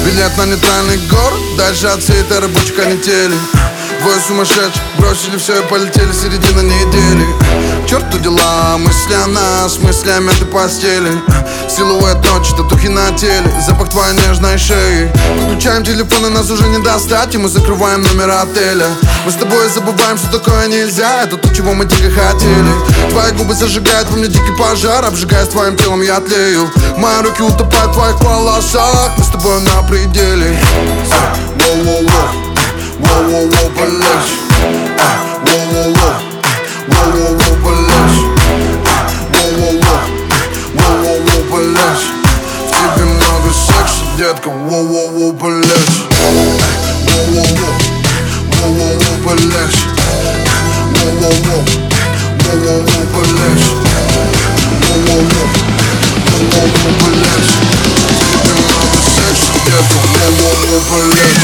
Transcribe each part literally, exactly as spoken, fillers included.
Билет на нейтральный город, дальше от всей этой рабочей канители. Двое сумасшедших бросили все и полетели, середина недели. К черту дела, мысли о нас, мыслями этой постели. Силуэт ночи, татухи на теле, запах твоей нежной шеи. Выключаем телефоны, нас уже не достать, и мы закрываем номер отеля. Мы с тобой забываем, что такое нельзя, это то, чего мы дико хотели. Твои губы зажигают во мне дикий пожар, обжигаясь твоим телом, я тлею. Мои руки утопают в твоих волосах, мы с тобой на пределе. Воу-воу-воу, воу-воу-воу, полечь. Воу-воу-воу, воу-воу-воу, полечь. Воу-воу-воу, воу-воу-воу, полечь. В тебе много секса, детка, воу-воу-воу, полечь. Воу-воу-воу, воу-воу-воу, полечь. Воу-воу-воу, воу-воу-воу, полечь. Воу-воу-воу, воу-воу-воу, полечь. В тебе много секса, детка, воу-воу-воу, полечь.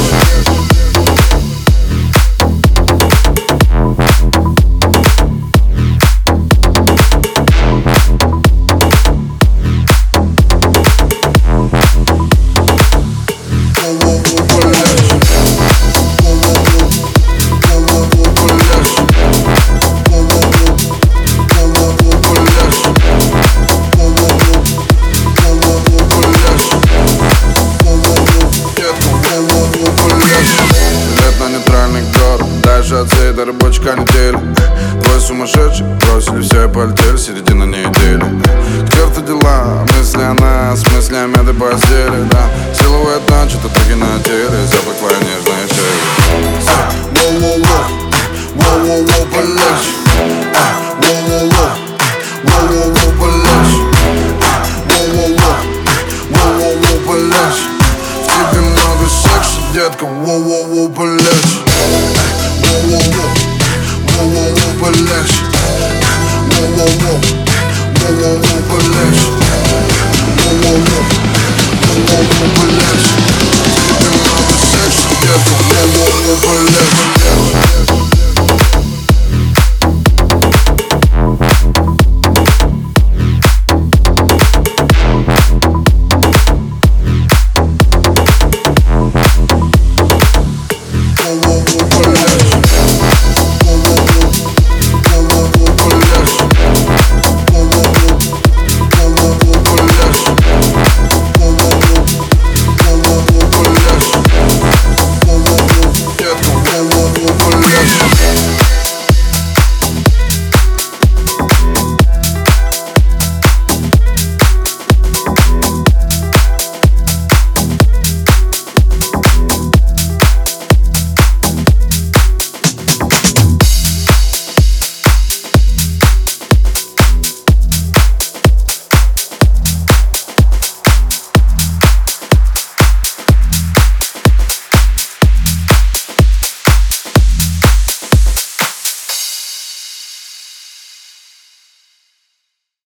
Дальше от всей этой рабочей канители. Двое сумасшедших бросили все и полетели, середина недели. К черту дела, мысли о нас, мыслями этой постели, да. Силуэт ночи, татухи на теле, запах твоей нежной шеи. Воу-воу-воу, воу-воу-воу, полечь. Воу-воу-воу, воу-воу-воу, полечь. Воу-воу-воу, воу-воу-воу, полечь. В тебе много секса, детка, воу-воу-воу, полечь.